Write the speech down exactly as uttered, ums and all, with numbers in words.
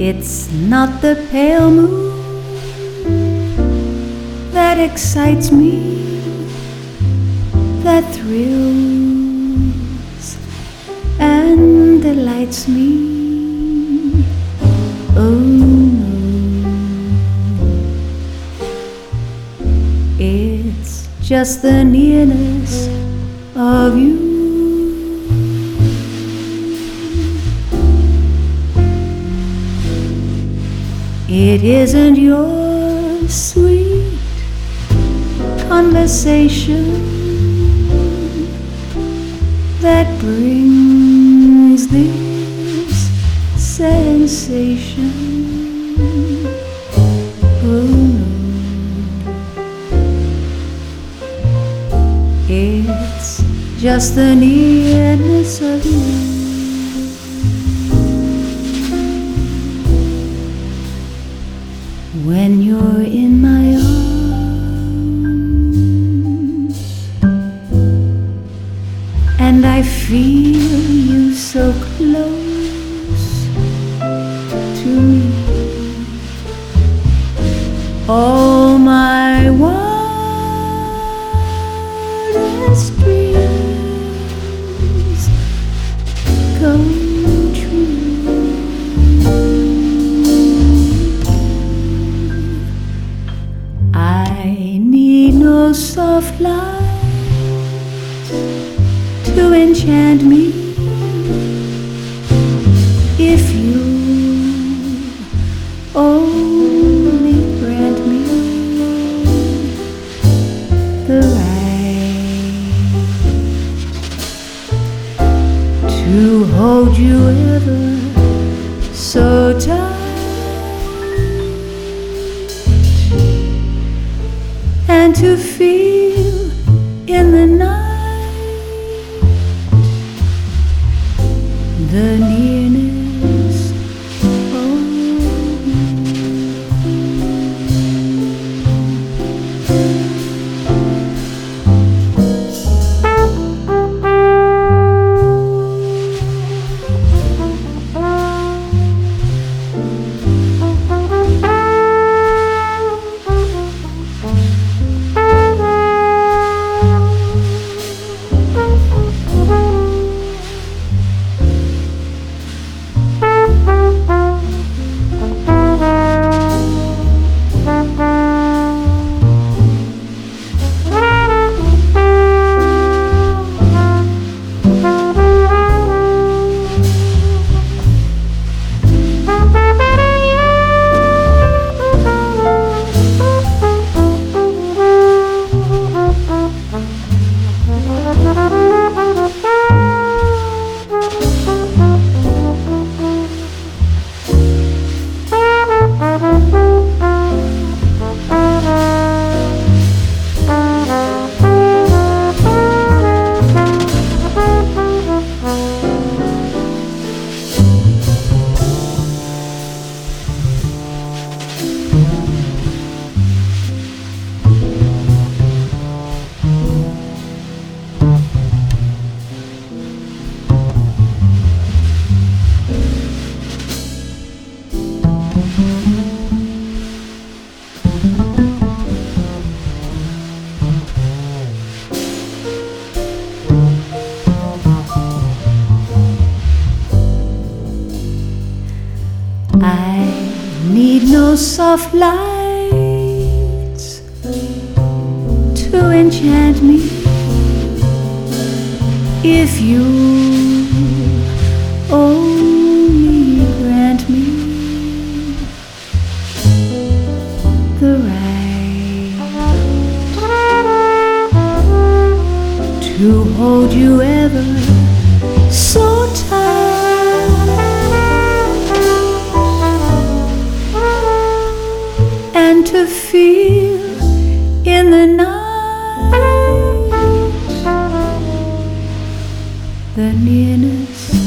It's not the pale moon that excites me, that thrills and delights me. Oh no, it's just the nearness of you. It isn't your sweet conversation that brings this sensation. Oh no, it's just the nearness of you. When you're in my arms and I feel you so close to me, all my wildest dreams come true. I need no soft light to enchant me if you only grant me the right to hold you ever so tight and to feel in the night the nearness of I need no soft lights to enchant me if you only grant me the right to hold you ever so tight and to feel in the night the nearness